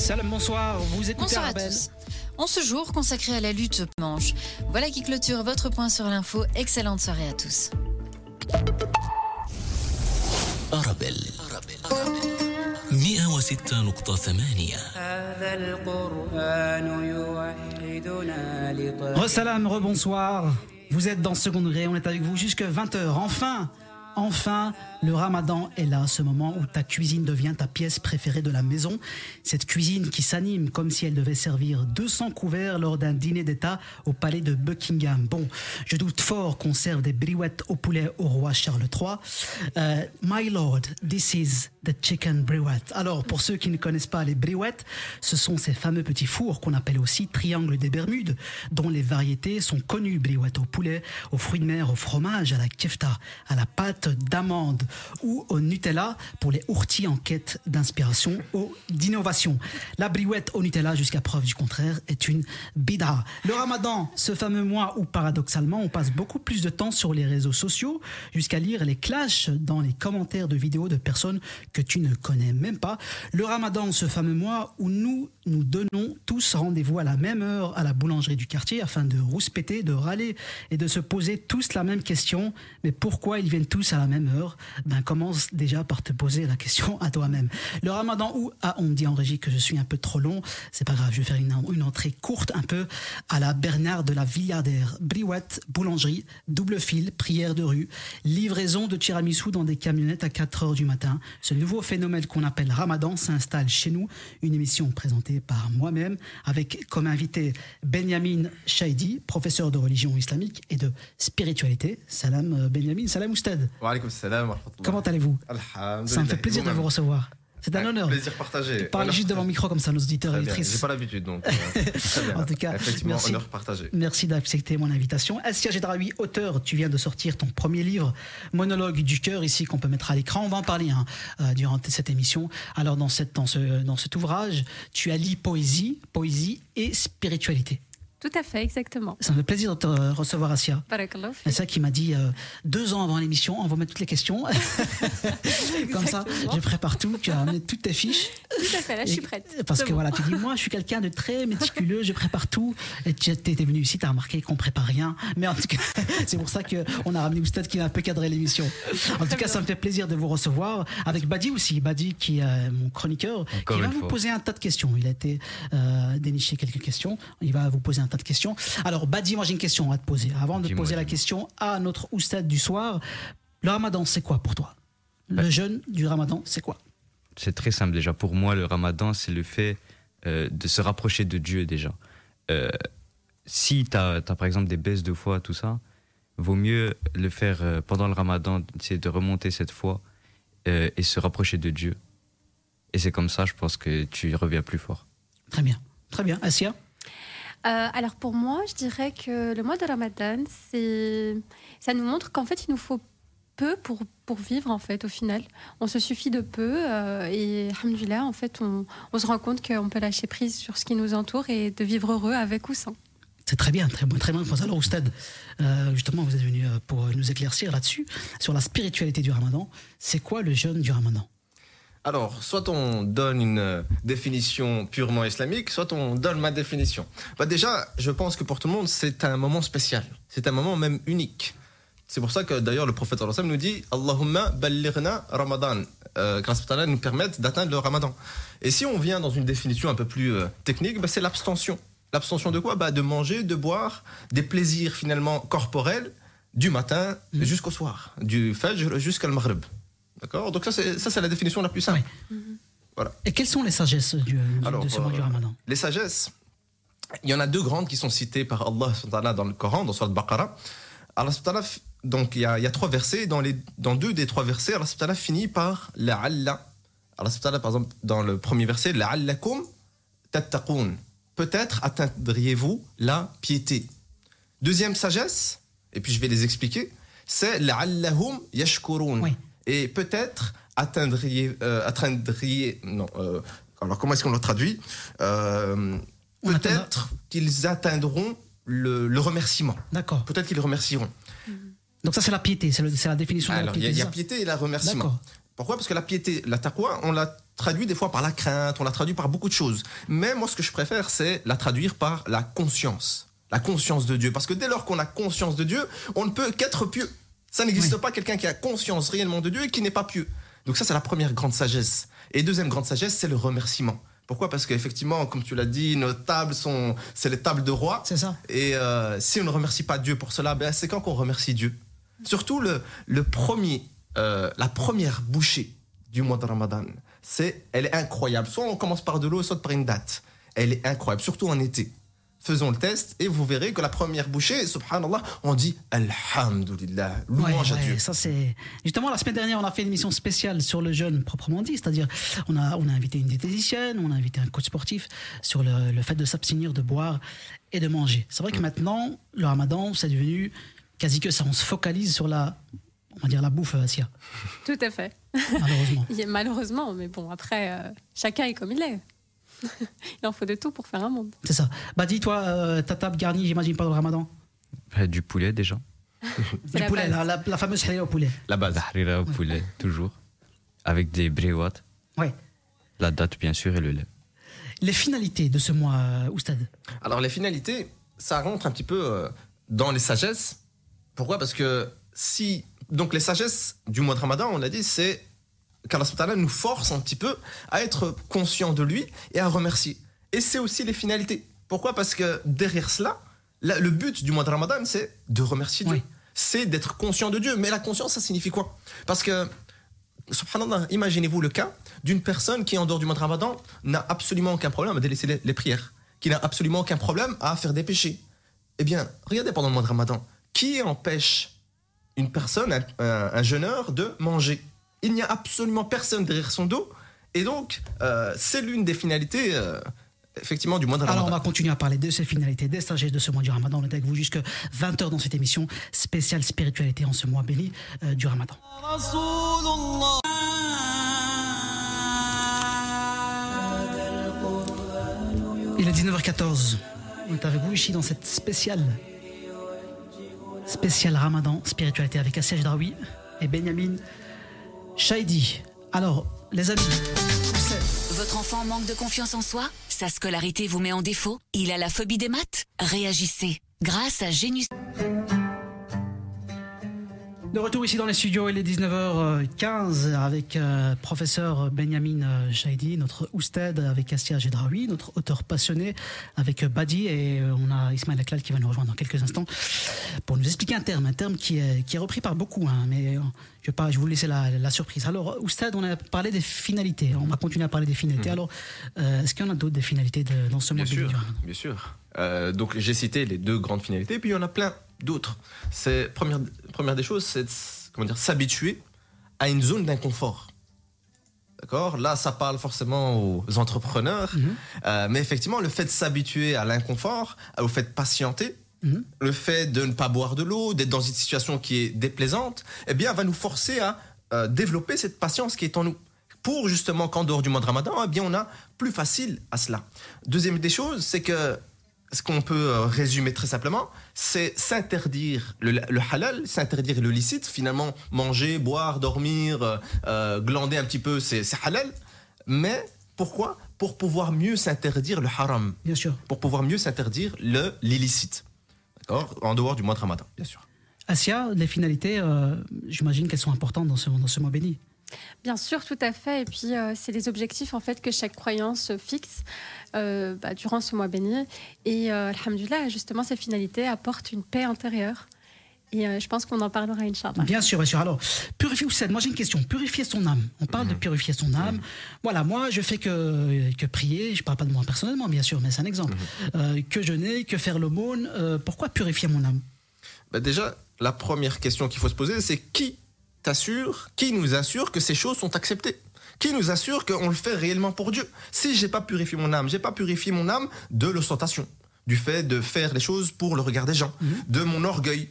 Salam, bonsoir, vous écoutez Bonsoir à Arabelle. tous. En ce jour consacré à la lutte manche, voilà qui clôture votre point sur l'info. Excellente soirée à tous. أرابيل 106.8 هذا القرآن يوحدنا لطريق Re-salam, rebonsoir. Vous êtes dans Second Degré, on est avec vous jusqu'à 20h. Enfin, le Ramadan est là, ce moment où ta cuisine devient ta pièce préférée de la maison. Cette cuisine qui s'anime comme si elle devait servir 200 couverts lors d'un dîner d'État au palais de Buckingham. Bon, je doute fort qu'on serve des briouettes au poulet au roi Charles III. My lord, this is the chicken briouette. Alors, pour ceux qui ne connaissent pas les briouettes, ce sont ces fameux petits fours qu'on appelle aussi triangle des Bermudes, dont les variétés sont connues. Briouettes au poulet, aux fruits de mer, au fromage, à la kefta, à la pâte d'amande ou au Nutella pour les ourtis en quête d'inspiration ou d'innovation. La briouette au Nutella, jusqu'à preuve du contraire, est une bid'a. Le Ramadan, ce fameux mois où paradoxalement on passe beaucoup plus de temps sur les réseaux sociaux jusqu'à lire les clashs dans les commentaires de vidéos de personnes que tu ne connais même pas. Le Ramadan, ce fameux mois où nous donnons tous rendez-vous à la même heure à la boulangerie du quartier afin de rouspéter, de râler et de se poser tous la même question. Mais pourquoi ils viennent tous à la même heure? Commence déjà par te poser la question à toi-même. Le Ramadan où, on me dit en régie que je suis un peu trop long, c'est pas grave, je vais faire une entrée courte un peu à la Bernard de la Villardière. Briouette, boulangerie, double fil, prière de rue, livraison de tiramisu dans des camionnettes à 4h du matin. Ce nouveau phénomène qu'on appelle Ramadan s'installe chez nous. Une émission présentée par moi-même avec comme invité Benyamin Chaidi, professeur de religion islamique et de spiritualité. Salam Benyamin, salam Oustad. Wa alaykoum salam wa rahmatullah. Comment allez-vous? Alhamdulillah. Ça me fait plaisir de vous recevoir. C'est un honneur. Plaisir partagé. Parlez juste devant le micro comme ça, nos auditeurs et Très bien. auditrices. J'ai pas l'habitude donc. Très bien. En tout cas, effectivement, merci. honneur partagé. Merci d'accepter mon invitation. Assia Gedraoui, auteur, tu viens de sortir ton premier livre, Monologue du cœur, ici qu'on peut mettre à l'écran. On va en parler durant cette émission. Alors dans cet ouvrage, tu allies poésie et spiritualité. Tout à fait, exactement. Ça me fait plaisir de te recevoir, Assia. Barakallah. C'est ça qui m'a dit 2 ans avant l'émission, on va mettre toutes les questions. Comme ça, je prépare tout, tu vas mettre toutes tes fiches. Tout à fait, là, je suis prête. Parce C'est que bon. voilà, tu dis, moi, je suis quelqu'un de très méticuleux, je prépare tout. Et tu étais venu ici, tu as remarqué qu'on prépare rien. Mais en tout cas, c'est pour ça qu'on a ramené Oustad qui a un peu cadré l'émission. En tout cas, ça me fait plaisir de vous recevoir. Avec Badi aussi, Badi qui est mon chroniqueur, Encore qui va une vous fois. poser un tas de questions. Il a été déniché quelques questions. Il va vous poser un tas de questions. Alors, Badi, moi j'ai une question à te poser. Avant de Dis-moi, poser la dis-moi. question à notre Oustad du soir, le Ramadan, c'est quoi pour toi? Le jeûne du Ramadan, c'est quoi? C'est très simple déjà. Pour moi, le Ramadan, c'est le fait de se rapprocher de Dieu déjà. Si tu as par exemple des baisses de foi, tout ça, vaut mieux le faire pendant le Ramadan, c'est de remonter cette foi et se rapprocher de Dieu. Et c'est comme ça, je pense que tu reviens plus fort. Très bien. Très bien. Assia? Alors pour moi, je dirais que le mois de Ramadan, ça nous montre qu'en fait, il nous faut peu pour vivre en fait au final. On se suffit de peu et alhamdoulilah, en fait, on se rend compte qu'on peut lâcher prise sur ce qui nous entoure et de vivre heureux avec ou sans. C'est très bien, très bonne réponse. Alors, Oustad, justement, vous êtes venu pour nous éclaircir là-dessus, sur la spiritualité du Ramadan. C'est quoi le jeûne du Ramadan? Alors, soit on donne une définition purement islamique, soit on donne ma définition. Déjà, je pense que pour tout le monde, c'est un moment spécial. C'est un moment même unique. C'est pour ça que d'ailleurs le prophète sallallahu alayhi wa sallam nous dit Allahumma ballighna Ramadan. Grâce à Allah nous permettre d'atteindre le Ramadan. Et si on vient dans une définition un peu plus technique, c'est l'abstention. L'abstention de quoi? De manger, de boire, des plaisirs finalement corporels du matin jusqu'au soir, du Fajr jusqu'à le Maghrib. D'accord? Donc ça c'est la définition la plus simple. Oui. Voilà. Et quelles sont les sagesses de ce mois du Ramadan? Les sagesses, il y en a 2 grandes qui sont citées par Allah dans le Coran, dans Surat Al-Baqarah. Allah donc il y a 3 versets, dans 2 des 3 versets, Allah finit par la'alla. Allah par exemple dans le premier verset, la'allakum tattaqoun. Peut-être atteindriez-vous la piété. Deuxième sagesse, et puis je vais les expliquer, c'est la'allahum yashkurun. Oui. Et peut-être atteindriez alors comment est-ce qu'on le traduit? Peut-être qu'ils atteindront le remerciement. D'accord. Peut-être qu'ils remercieront. Donc ça, c'est la piété, c'est la définition de la Alors, piété. il y a c'est ça? piété et la remerciement. D'accord. Pourquoi ? Parce que la piété, la taqwa, on l'a traduit des fois par la crainte, on l'a traduit par beaucoup de choses. Mais moi, ce que je préfère, c'est la traduire par la conscience de Dieu. Parce que dès lors qu'on a conscience de Dieu, on ne peut qu'être pieux. Ça n'existe pas quelqu'un qui a conscience réellement de Dieu et qui n'est pas pieux. Donc ça, c'est la première grande sagesse. Et deuxième grande sagesse, c'est le remerciement. Pourquoi ? Parce qu'effectivement, comme tu l'as dit, nos tables c'est les tables de roi. C'est ça. Et si on ne remercie pas Dieu pour cela, ben, c'est quand qu'on remercie Dieu. Surtout la première bouchée du mois de Ramadan, elle est incroyable. Soit on commence par de l'eau, soit par une date. Elle est incroyable, surtout en été. Faisons le test et vous verrez que la première bouchée, subhanallah, on dit Alhamdulillah, louange à Dieu. Ça c'est... Justement, la semaine dernière, on a fait une émission spéciale sur le jeûne proprement dit, c'est-à-dire on a invité une diététicienne, on a invité un coach sportif sur le fait de s'abstenir de boire et de manger. C'est vrai que maintenant, le Ramadan, c'est devenu quasi que ça, on se focalise sur la bouffe, Sia. Tout à fait. Malheureusement. Malheureusement, mais bon, après, chacun est comme il est. Il en faut de tout pour faire un monde. C'est ça. Bah dis-toi, ta table garnie, j'imagine pas le Ramadan. Du poulet déjà. Du poulet, la fameuse harira au poulet. La base. Harira au poulet, toujours. Avec des brewats. Ouais. La date, bien sûr, et le lait. Les finalités de ce mois, Oustad. Alors les finalités, ça rentre un petit peu dans les sagesses. Pourquoi ? Parce que donc les sagesses du mois de Ramadan, on a dit, c'est qu'Allah subhanahu wa ta'ala nous force un petit peu à être conscient de lui et à remercier. Et c'est aussi les finalités. Pourquoi ? Parce que derrière cela, le but du mois de Ramadan, c'est de remercier Dieu. C'est d'être conscient de Dieu. Mais la conscience, ça signifie quoi ? Parce que, subhanallah, imaginez-vous le cas d'une personne qui, en dehors du mois de Ramadan, n'a absolument aucun problème à délaisser les prières, qui n'a absolument aucun problème à faire des péchés. Eh bien, regardez pendant le mois de Ramadan, qui empêche une personne, un jeûneur, de manger ? Il n'y a absolument personne derrière son dos. Et donc, c'est l'une des finalités, effectivement, du mois de Ramadan. Alors, on va continuer à parler de ces finalités, des sagesses de ce mois du Ramadan. On est avec vous jusqu'à 20h dans cette émission spéciale spiritualité en ce mois béni du Ramadan. Il est 19h14. On est avec vous ici dans cette spéciale Ramadan spiritualité avec Assia Jedraoui et Benyamin Chahidi. Alors, les amis, votre enfant manque de confiance en soi ? Sa scolarité vous met en défaut ? Il a la phobie des maths ? Réagissez. Grâce à Génus. De retour ici dans les studios, il est 19h15 avec professeur Benyamin Chahidi, notre oustad avec Assia Jedraoui, notre auteur passionné avec Badi, et on a Ismaël Aklal qui va nous rejoindre dans quelques instants pour nous expliquer un terme qui est repris par beaucoup, mais je vais vous laisser la surprise. Alors oustad, on a parlé des finalités, on va continuer à parler des finalités. Alors est-ce qu'il y en a d'autres des finalités dans ce mois béni du Ramadan ? Bien sûr. Donc j'ai cité les deux grandes finalités, puis il y en a plein d'autres. Première des choses, c'est s'habituer à une zone d'inconfort. D'accord ? Là, ça parle forcément aux entrepreneurs, mais effectivement, le fait de s'habituer à l'inconfort, au fait de patienter, le fait de ne pas boire de l'eau, d'être dans une situation qui est déplaisante, eh bien, va nous forcer à développer cette patience qui est en nous. Pour justement qu'en dehors du mois de Ramadan, eh bien, on a plus facile à cela. Deuxième des choses, c'est que ce qu'on peut résumer très simplement, c'est s'interdire le halal, s'interdire le licite. Finalement, manger, boire, dormir, glander un petit peu, c'est halal. Mais pourquoi ? Pour pouvoir mieux s'interdire le haram. Bien sûr. Pour pouvoir mieux s'interdire l'illicite. D'accord ? En dehors du mois de Ramadan, bien sûr. Assia, les finalités, j'imagine qu'elles sont importantes dans ce mois béni. Bien sûr, tout à fait. Et puis, c'est les objectifs en fait que chaque croyance fixe durant ce mois béni. Et alhamdoulilah, justement, ces finalités apportent une paix intérieure. Et je pense qu'on en parlera, Inch'Allah. Bien sûr, bien sûr. Alors, purifier Oustad, moi j'ai une question. Purifier son âme. On parle de purifier son âme. Voilà, moi je fais que prier. Je ne parle pas de moi personnellement, bien sûr, mais c'est un exemple. Que jeûner, que faire l'aumône. Pourquoi purifier mon âme ? Déjà, la première question qu'il faut se poser, c'est qui nous assure que ces choses sont acceptées ? Qui nous assure qu'on le fait réellement pour Dieu ? Si j'ai pas purifié mon âme de l'ostentation, du fait de faire les choses pour le regard des gens, de mon orgueil,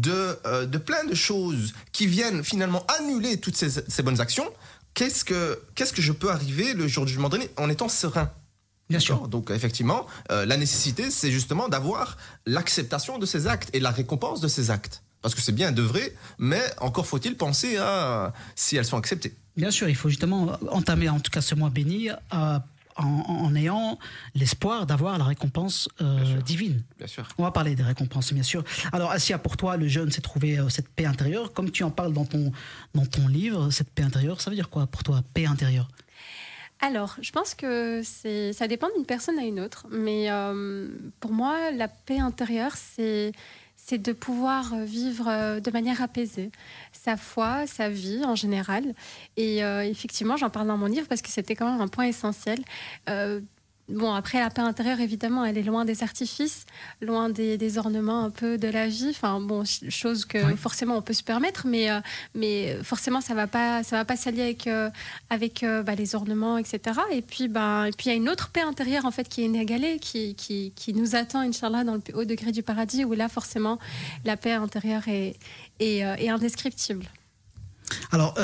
de plein de choses qui viennent finalement annuler toutes ces bonnes actions, qu'est-ce que je peux arriver le jour du jugement dernier en étant serein ? Bien sûr. Donc effectivement, la nécessité, c'est justement d'avoir l'acceptation de ces actes et la récompense de ces actes. Parce que c'est bien d'œuvrer, mais encore faut-il penser à si elles sont acceptées. Bien sûr, il faut justement entamer en tout cas ce mois béni en ayant l'espoir d'avoir la récompense divine. Bien sûr. On va parler des récompenses, bien sûr. Alors, Assia, pour toi, le jeûne, c'est trouver cette paix intérieure. Comme tu en parles dans ton livre, cette paix intérieure, ça veut dire quoi pour toi, paix intérieure? Alors, je pense que ça dépend d'une personne à une autre. Mais pour moi, la paix intérieure, c'est de pouvoir vivre de manière apaisée sa foi, sa vie en général. Et effectivement, j'en parle dans mon livre parce que c'était quand même un point essentiel. Bon, après, la paix intérieure, évidemment, elle est loin des artifices, loin des ornements un peu de la vie. Enfin, bon, chose que forcément on peut se permettre, mais forcément, ça va pas s'allier avec les ornements, etc. Et puis, il y a une autre paix intérieure, en fait, qui est inégalée, qui nous attend, Inch'Allah, dans le plus haut degré du paradis, où là, forcément, la paix intérieure est indescriptible. Alors,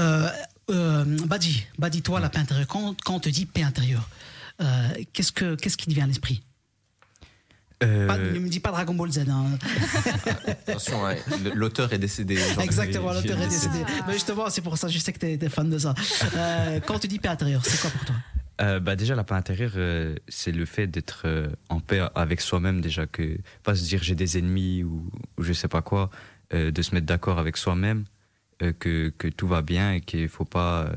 Badi, toi, la paix intérieure, quand on te dit paix intérieure, qu'est-ce qui te vient à l'esprit? Ne me dis pas Dragon Ball Z. Hein. Attention, l'auteur est décédé. Exactement, l'auteur est décédé. Mais justement, c'est pour ça, je sais que tu es fan de ça. Quand tu dis paix intérieure, c'est quoi pour toi? Déjà, la paix intérieure, c'est le fait d'être en paix avec soi-même, déjà, que pas se dire j'ai des ennemis ou je sais pas quoi, de se mettre d'accord avec soi-même, que tout va bien et qu'il faut pas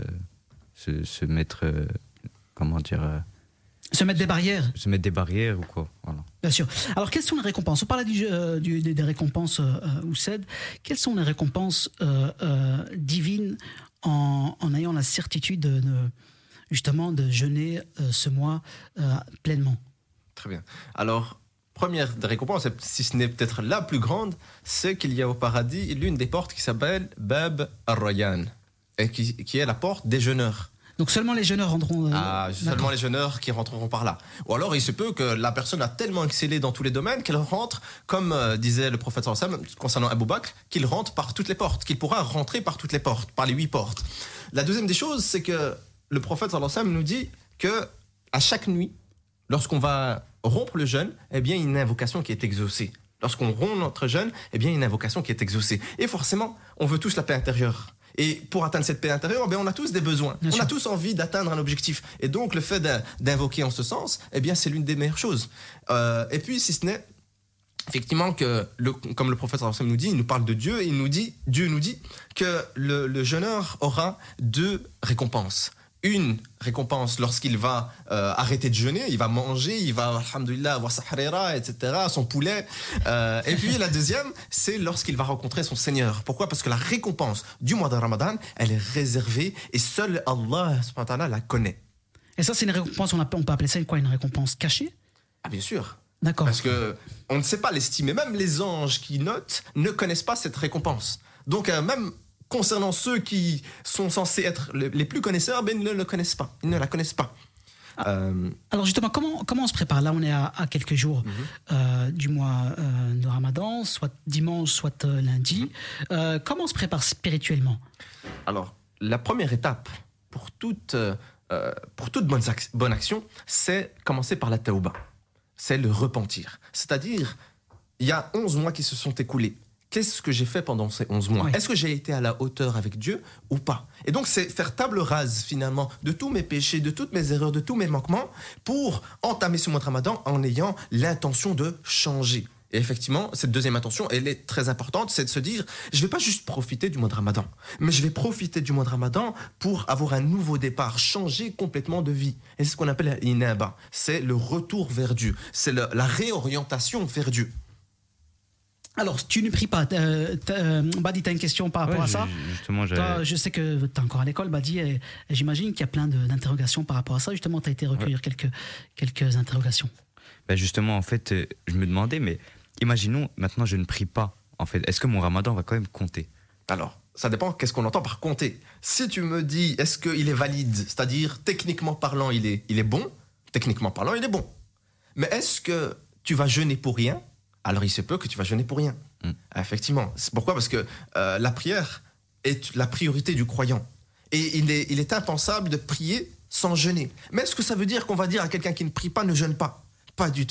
se mettre, comment dire... Se mettre des barrières. Se mettre des barrières ou quoi, voilà. Bien sûr. Alors, quelles sont les récompenses? On parlait des récompenses Oussed. Quelles sont les récompenses divines en ayant la certitude justement de jeûner ce mois pleinement? Très bien. Alors, première des récompenses, si ce n'est peut-être la plus grande, c'est qu'il y a au paradis l'une des portes qui s'appelle Bab Ar-Rayyan, et qui est la porte des jeûneurs. Donc seulement les jeûneurs rentreront... seulement les jeûneurs qui rentreront par là. Ou alors il se peut que la personne a tellement excellé dans tous les domaines qu'elle rentre, comme disait le prophète sallallahu alayhi wa sallam concernant Abu Bakr, qu'il rentre par toutes les portes, qu'il pourra rentrer par toutes les portes, par les 8 portes. La deuxième des choses, c'est que le prophète sallallahu alayhi wa sallam nous dit que à chaque nuit, lorsqu'on va rompre le jeûne, eh bien il y a une invocation qui est exaucée. Lorsqu'on rompt notre jeûne, eh bien il y a une invocation qui est exaucée. Et forcément, on veut tous la paix intérieure. Et pour atteindre cette paix intérieure, on a tous des besoins. On a tous envie d'atteindre un objectif. Et donc, le fait d'invoquer en ce sens, eh bien, c'est l'une des meilleures choses. Et puis, si ce n'est, effectivement, comme le prophète nous dit, il nous parle de Dieu, et Dieu nous dit que le jeûneur aura 2 récompenses. Une récompense lorsqu'il va arrêter de jeûner, il va manger, il va, alhamdoulilah, avoir sa harira, etc., son poulet. Et puis la deuxième, c'est lorsqu'il va rencontrer son Seigneur. Pourquoi? Parce que la récompense du mois de Ramadan, elle est réservée et seul Allah subhanahu wa ta'ala la connaît. Et ça, c'est une récompense, on peut appeler ça quoi, une récompense cachée? Ah bien sûr. D'accord. Parce qu'on ne sait pas l'estimer. Même les anges qui notent ne connaissent pas cette récompense. Donc même... concernant ceux qui sont censés être les plus connaisseurs, ils ne le connaissent pas. Ils ne la connaissent pas. Alors justement, comment on se prépare? Là, on est à quelques jours du mois de Ramadan, soit dimanche, soit lundi. Comment on se prépare spirituellement? Alors, la première étape pour toute bonne action, c'est commencer par la tauba. C'est le repentir. C'est-à-dire, il y a 11 mois qui se sont écoulés. Qu'est-ce que j'ai fait pendant ces 11 mois? Est-ce que j'ai été à la hauteur avec Dieu ou pas? Et donc, c'est faire table rase, finalement, de tous mes péchés, de toutes mes erreurs, de tous mes manquements, pour entamer ce mois de Ramadan en ayant l'intention de changer. Et effectivement, cette deuxième intention, elle est très importante, c'est de se dire, je ne vais pas juste profiter du mois de Ramadan, mais je vais profiter du mois de Ramadan pour avoir un nouveau départ, changer complètement de vie. Et c'est ce qu'on appelle l'inaba. C'est le retour vers Dieu. C'est la réorientation vers Dieu. Alors, tu ne pries pas. Badi, tu as une question par rapport à ça? Justement, toi, je sais que tu es encore à l'école, Badi, et j'imagine qu'il y a plein d'interrogations par rapport à ça. Justement, tu as été recueillir quelques interrogations. Ben justement, en fait, je me demandais, mais imaginons, maintenant, je ne prie pas. En fait, est-ce que mon ramadan va quand même compter? Alors, ça dépend qu'est-ce qu'on entend par compter. Si tu me dis, est-ce qu'il est valide, c'est-à-dire, techniquement parlant, il est bon, techniquement parlant, il est bon. Mais est-ce que tu vas jeûner pour rien? Alors il se peut que tu vas jeûner pour rien. Effectivement. C'est pourquoi? Parce que la prière est la priorité du croyant. Et il est impensable de prier sans jeûner. Mais est-ce que ça veut dire qu'on va dire à quelqu'un qui ne prie pas ne jeûne pas? Pas du tout.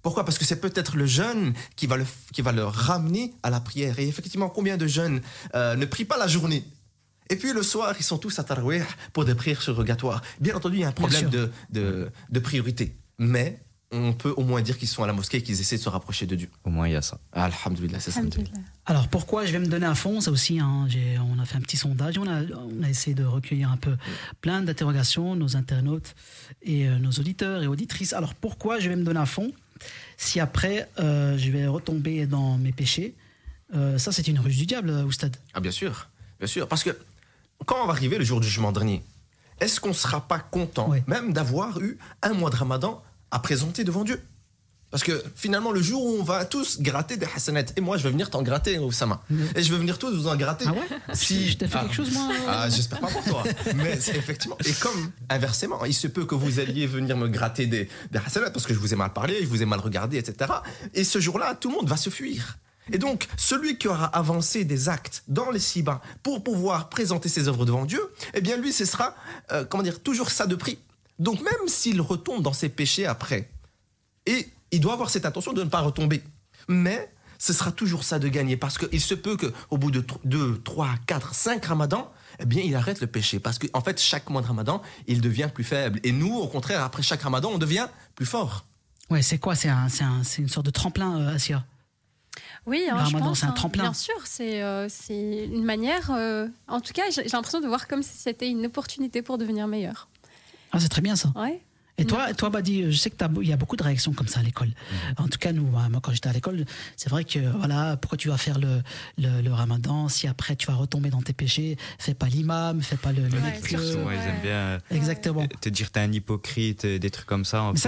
Pourquoi ? Parce que c'est peut-être le jeûne qui va le ramener à la prière. Et effectivement, combien de jeunes ne prient pas la journée ? Et puis le soir, ils sont tous à Tarawih pour des prières surrogatoires. Bien entendu, il y a un problème de priorité. Mais on peut au moins dire qu'ils sont à la mosquée et qu'ils essaient de se rapprocher de Dieu. Au moins, il y a ça. Alhamdulillah, c'est ça. Alors pourquoi je vais me donner à fond, ça aussi, hein, on a fait un petit sondage, on a essayé de recueillir un peu plein d'interrogations, nos internautes et nos auditeurs et auditrices. Alors pourquoi je vais me donner à fond si après je vais retomber dans mes péchés? Ça c'est une ruse du diable, Oustad. Ah bien sûr, parce que quand on va arriver le jour du jugement dernier, est-ce qu'on ne sera pas content même d'avoir eu un mois de Ramadan à présenter devant Dieu? Parce que finalement, le jour où on va tous gratter des hasanats, et moi je vais venir t'en gratter, Oussama, et je vais venir tous vous en gratter. Ah ouais? Si je t'ai fait quelque chose, moi. J'espère pas pour toi. Mais c'est effectivement. Et comme inversement, il se peut que vous alliez venir me gratter des hasanats parce que je vous ai mal parlé, je vous ai mal regardé, etc. Et ce jour-là, tout le monde va se fuir. Et donc, celui qui aura avancé des actes dans les six-bains pour pouvoir présenter ses œuvres devant Dieu, eh bien lui, ce sera, toujours ça de prix. Donc même s'il retombe dans ses péchés après, et il doit avoir cette intention de ne pas retomber. Mais ce sera toujours ça de gagner, parce qu'il se peut qu'au bout de 2, 3, 4, 5 ramadans, eh bien, il arrête le péché. Parce qu'en fait, chaque mois de ramadan, il devient plus faible. Et nous, au contraire, après chaque ramadan, on devient plus fort. Ouais, c'est quoi ? C'est une sorte de tremplin, Assia. Oui, le je ramadan, pense, c'est un tremplin. Bien sûr, c'est une manière... en tout cas, j'ai l'impression de voir comme si c'était une opportunité pour devenir meilleur. Ah, c'est très bien ça. Ouais. Et toi, Badi, je sais qu'il y a beaucoup de réactions comme ça à l'école. En tout cas, moi, quand j'étais à l'école, c'est vrai que, voilà, pourquoi tu vas faire le ramadan si après tu vas retomber dans tes péchés? Fais pas l'imam, fais pas le mec. Ils aiment bien Exactement. te dire t'es un hypocrite, des trucs comme ça. Mais ça,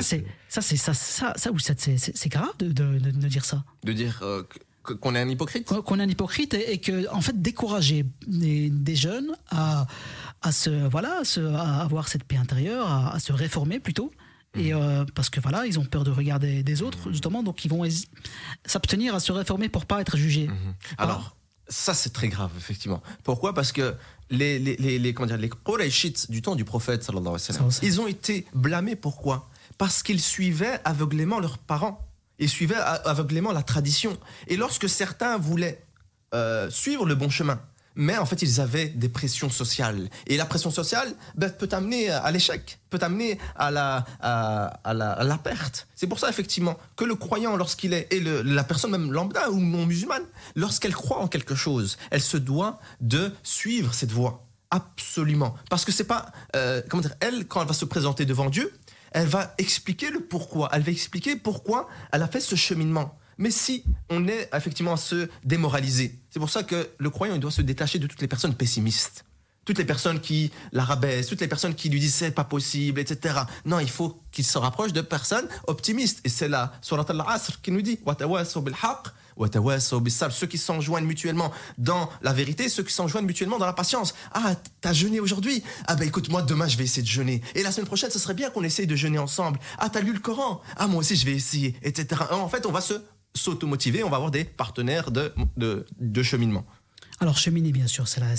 c'est grave de dire ça. De dire qu'on est un hypocrite? Qu'on est un hypocrite et que, en fait, décourager des jeunes à avoir cette paix intérieure, à se réformer plutôt. Et parce que voilà, ils ont peur de regarder des autres, justement, donc ils vont s'abstenir à se réformer pour pas être jugés. Alors, ça c'est très grave, effectivement. Pourquoi ? Parce que les Qurayshites du temps du prophète, sallallahu alayhi wa sallam, ils ont été blâmés. Pourquoi ? Parce qu'ils suivaient aveuglément leurs parents. Ils suivaient aveuglément la tradition. Et lorsque certains voulaient suivre le bon chemin, mais en fait, ils avaient des pressions sociales. Et la pression sociale peut t'amener à l'échec, peut t'amener à la perte. C'est pour ça, effectivement, que le croyant, lorsqu'il est, et la personne même lambda ou non musulmane, lorsqu'elle croit en quelque chose, elle se doit de suivre cette voie. Absolument. Parce que c'est pas... elle, quand elle va se présenter devant Dieu, elle va expliquer le pourquoi. Elle va expliquer pourquoi elle a fait ce cheminement. Mais si on est effectivement à se démoraliser, c'est pour ça que le croyant il doit se détacher de toutes les personnes pessimistes, toutes les personnes qui la rabaissent, toutes les personnes qui lui disent c'est pas possible, etc. Non, il faut qu'il se rapproche de personnes optimistes. Et c'est la Sourate Al-Asr qui nous dit وَتَوَاسَوْا بِالْحَقِّ وَتَوَاسَوْا بِالصَّبْرِ. Ceux qui s'enjoignent mutuellement dans la vérité, ceux qui s'enjoignent mutuellement dans la patience. Ah, t'as jeûné aujourd'hui ? Ah ben écoute, moi demain je vais essayer de jeûner. Et la semaine prochaine, ce serait bien qu'on essaye de jeûner ensemble. Ah, t'as lu le Coran ? Ah, moi aussi je vais essayer, etc. En fait, on va s'automotiver, on va avoir des partenaires de cheminement. Alors cheminer, bien sûr, c'est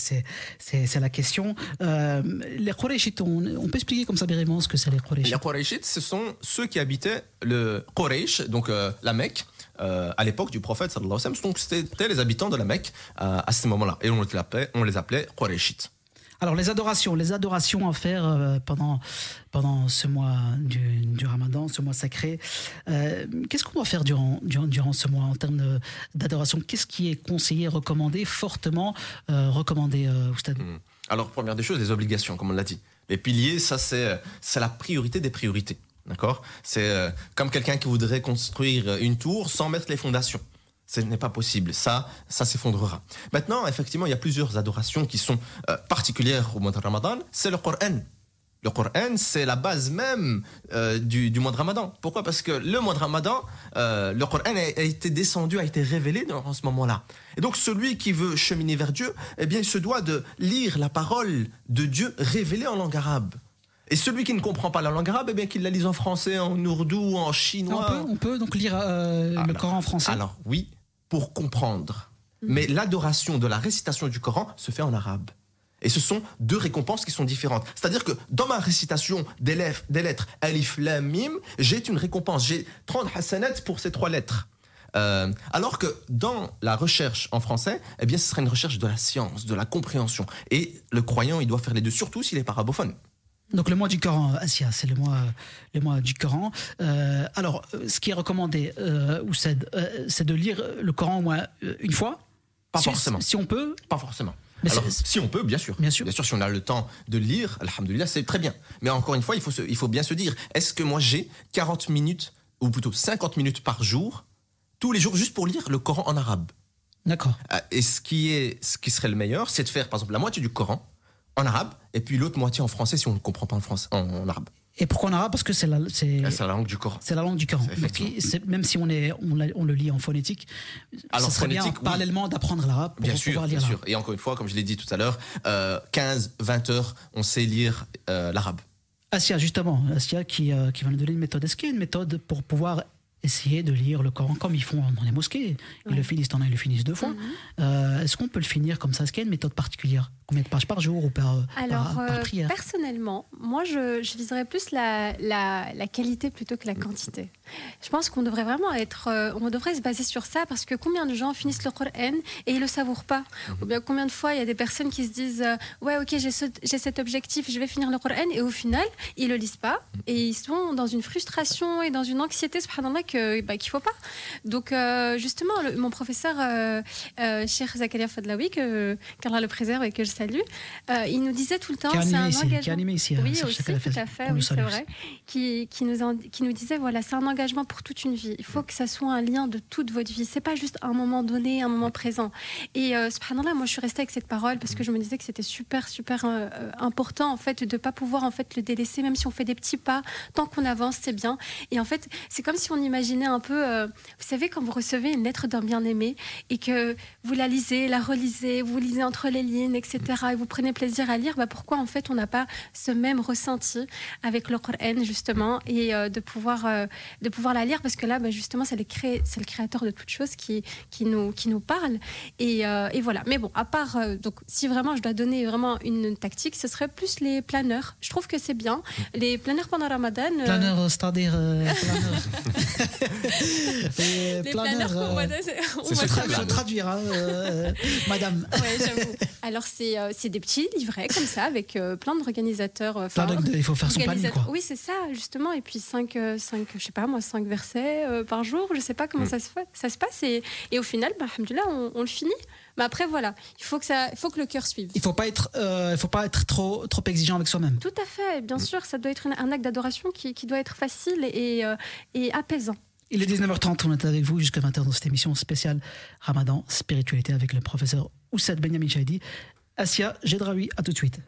la question. Les Qurayshites, on peut expliquer comme ça brièvement ce que c'est les Qurayshites? Les Qurayshites, ce sont ceux qui habitaient le Quraysh, donc la Mecque, à l'époque du prophète sallallahu alayhi wa sallam. Donc c'était les habitants de la Mecque à ce moment-là, et on les appelait Qurayshites. Alors les adorations à faire pendant ce mois du Ramadan, ce mois sacré. Qu'est-ce qu'on doit faire durant ce mois en termes d'adoration? Qu'est-ce qui est conseillé, recommandé, fortement recommandé, Oustad? Alors première des choses, les obligations, comme on l'a dit. Les piliers, ça c'est la priorité des priorités, d'accord? C'est comme quelqu'un qui voudrait construire une tour sans mettre les fondations. Ce n'est pas possible, ça s'effondrera. Maintenant, effectivement, il y a plusieurs adorations qui sont particulières au mois de Ramadan. C'est le Coran. Le Coran, c'est la base même du mois de Ramadan. Pourquoi ? Parce que le mois de Ramadan, le Coran a été descendu, a été révélé dans ce moment-là. Et donc, celui qui veut cheminer vers Dieu, eh bien, il se doit de lire la parole de Dieu révélée en langue arabe. Et celui qui ne comprend pas la langue arabe, eh bien qu'il la lise en français, en ourdou, en chinois. On peut donc lire le Coran en français. Alors oui, pour comprendre. Mais l'adoration de la récitation du Coran se fait en arabe. Et ce sont deux récompenses qui sont différentes. C'est-à-dire que dans ma récitation des lettres Alif, Lam, Mim, j'ai une récompense. J'ai 30 hasanat pour ces 3 lettres. Alors que dans la recherche en français, eh bien, ce serait une recherche de la science, de la compréhension. Et le croyant, il doit faire les deux, surtout s'il est parabophone. Donc le mois du Coran, Assia, c'est le mois du Coran. Alors, ce qui est recommandé, Oussed, c'est de lire le Coran au moins une fois. Pas forcément. Si on peut. Pas forcément. Mais alors, si on peut, bien sûr. Bien sûr. Bien sûr, si on a le temps de lire, alhamdoulilah, c'est très bien. Mais encore une fois, il faut bien se dire, est-ce que moi j'ai 40 minutes, ou plutôt 50 minutes par jour, tous les jours, juste pour lire le Coran en arabe? D'accord. Et ce qui serait le meilleur, c'est de faire, par exemple, la moitié du Coran en arabe, et puis l'autre moitié en français, si on ne comprend pas en arabe. Et pourquoi en arabe? Parce que c'est la langue du Coran. C'est la langue du Coran. Même si on le lit en phonétique, alors, ça serait bien, parallèlement, d'apprendre l'arabe pour pouvoir lire l'arabe. Et encore une fois, comme je l'ai dit tout à l'heure, 15-20 heures, on sait lire l'arabe. Assia, justement, Assia qui va nous donner une méthode. Est-ce qu'il y a une méthode pour pouvoir essayer de lire le Coran comme ils font dans les mosquées? Ils le finissent, ils le finissent 2 fois. Est-ce qu'on peut le finir comme ça? Est-ce qu'il y a une méthode particulière? Combien de pages par jour ou par prière? Personnellement, moi je viserais plus la qualité plutôt que la quantité. Je pense qu'on devrait vraiment on devrait se baser sur ça, parce que combien de gens finissent le Coran et ils le savourent pas? Ou bien combien de fois il y a des personnes qui se disent ouais, ok, j'ai cet objectif, je vais finir le Coran, et au final ils le lisent pas et ils sont dans une frustration et dans une anxiété, subhanallah, qu'il faut pas. Donc justement, mon professeur Cheikh Zakaria Fadlaoui, qu'Allah le préserve et que je salue, il nous disait tout le temps, c'est un engagement. Qui a animé ici. Oui, aussi, tout à fait, oui, c'est vrai. Qui nous disait, voilà, c'est un engagement pour toute une vie. Il faut que ça soit un lien de toute votre vie. C'est pas juste un moment donné, un moment présent. Et subhanallah, moi je suis restée avec cette parole parce que je me disais que c'était super important en fait de pas pouvoir en fait le délaisser, même si on fait des petits pas, tant qu'on avance, c'est bien. Et en fait, c'est comme si on imaginait un peu, vous savez, quand vous recevez une lettre d'un bien-aimé et que vous la lisez, la relisez, vous lisez entre les lignes, etc., et vous prenez plaisir à lire, pourquoi en fait on n'a pas ce même ressenti avec le Coran, justement, et de pouvoir la lire, parce que là justement c'est le créateur de toutes choses qui nous parle, et voilà. Mais bon, à part donc si vraiment je dois donner vraiment une tactique, ce serait plus les planeurs. Je trouve que c'est bien les planeurs pendant Ramadan. Planeurs, c'est-à-dire les planeurs pour Ramadan, il faut traduire, madame. Ouais, j'avoue. Alors c'est des petits livrets comme ça avec plein d'organisateurs. Il faut faire son planning, quoi. Oui, c'est ça, justement. Et puis 5 versets par jour. Je sais pas comment ça se passe. Et au final, alhamdoulilah, on le finit. Mais après, voilà, il faut que le cœur suive. Il faut pas être trop exigeant avec soi-même. Tout à fait, bien sûr. Ça doit être un acte d'adoration qui doit être facile et apaisant. Il est 19h30, on est avec vous jusqu'à 20h dans cette émission spéciale Ramadan, spiritualité, avec le professeur Oussed Benyamin Chahidi. Assia Gedraoui, à tout de suite.